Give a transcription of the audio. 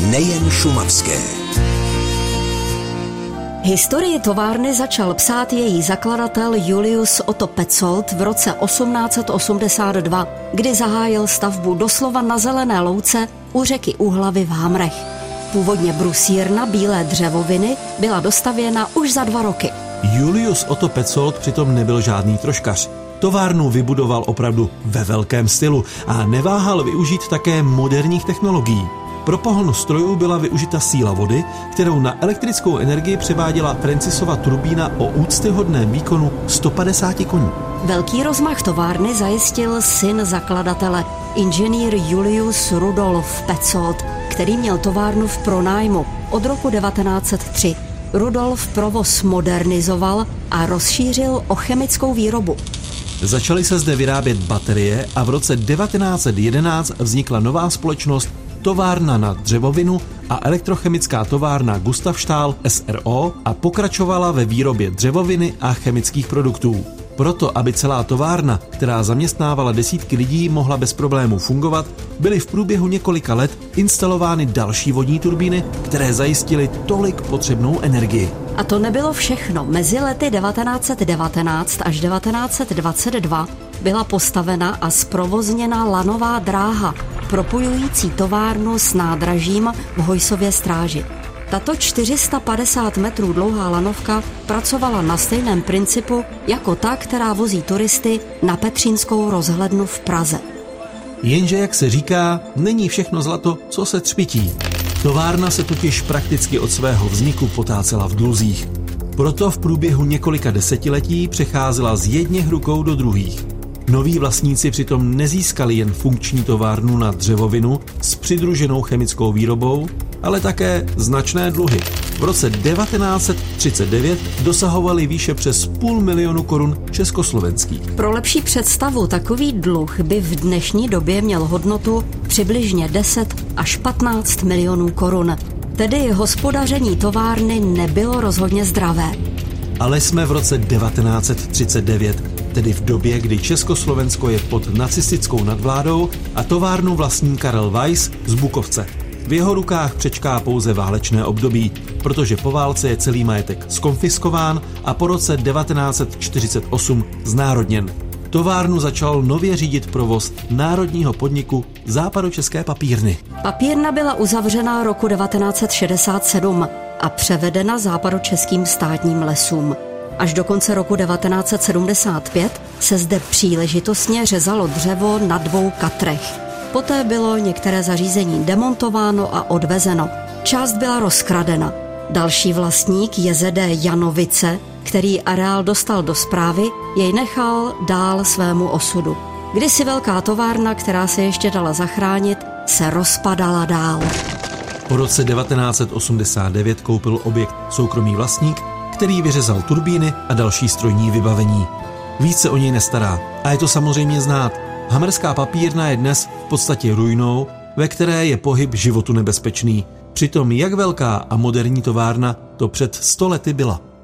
nejen šumavské. Historii továrny začal psát její zakladatel Julius Otto Petzold v roce 1882, kdy zahájil stavbu doslova na zelené louce u řeky Úhlavy v Hamrech. Původně brusírna bílé dřevoviny byla dostavěna už za 2 roky. Julius Otto Petzold přitom nebyl žádný troškař. Továrnu vybudoval opravdu ve velkém stylu a neváhal využít také moderních technologií. Pro pohon strojů byla využita síla vody, kterou na elektrickou energii převáděla Francisova turbína o úctyhodném výkonu 150 koní. Velký rozmach továrny zajistil syn zakladatele, inženýr Julius Rudolf Petzold, který měl továrnu v pronájmu od roku 1903. Rudolf provoz modernizoval a rozšířil o chemickou výrobu. Začaly se zde vyrábět baterie a v roce 1911 vznikla nová společnost Továrna na dřevovinu a elektrochemická továrna Gustav Stahl s.r.o. a pokračovala ve výrobě dřevoviny a chemických produktů. Proto, aby celá továrna, která zaměstnávala desítky lidí, mohla bez problémů fungovat, byly v průběhu několika let instalovány další vodní turbíny, které zajistily tolik potřebnou energii. A to nebylo všechno. Mezi lety 1919 až 1922 byla postavena a zprovozněna lanová dráha, propojující továrnu s nádražím v Hojsově Stráži. Tato 450 metrů dlouhá lanovka pracovala na stejném principu jako ta, která vozí turisty na Petřínskou rozhlednu v Praze. Jenže, jak se říká, není všechno zlato, co se třpytí. Továrna se totiž prakticky od svého vzniku potácela v dluzích. Proto v průběhu několika desetiletí přecházela z jedněch rukou do druhých. Noví vlastníci přitom nezískali jen funkční továrnu na dřevovinu s přidruženou chemickou výrobou, ale také značné dluhy. V roce 1939 dosahovaly výše přes 500 000 korun československých. Pro lepší představu, takový dluh by v dnešní době měl hodnotu přibližně 10 až 15 milionů korun. Tedy hospodaření továrny nebylo rozhodně zdravé. Ale jsme v roce 1939, tedy v době, kdy Československo je pod nacistickou nadvládou a továrnu vlastní Karel Weiss z Bukovce. V jeho rukách přečká pouze válečné období, protože po válce je celý majetek zkonfiskován a po roce 1948 znárodněn. Továrnu začal nově řídit provoz národního podniku Západočeské papírny. Papírna byla uzavřena roku 1967 a převedena Západočeským státním lesům. Až do konce roku 1975 se zde příležitostně řezalo dřevo na 2 katrech. Poté bylo některé zařízení demontováno a odvezeno. Část byla rozkradena. Další vlastník JZD Janovice, který areál dostal do správy, jej nechal dál svému osudu. Kdysi velká továrna, která se ještě dala zachránit, se rozpadala dál. Po roce 1989 koupil objekt soukromý vlastník, který vyřezal turbíny a další strojní vybavení. Víc se o něj nestará a je to samozřejmě znát. Hamrská papírna je dnes v podstatě ruinou, ve které je pohyb životu nebezpečný. Přitom jak velká a moderní továrna to před 100 lety byla.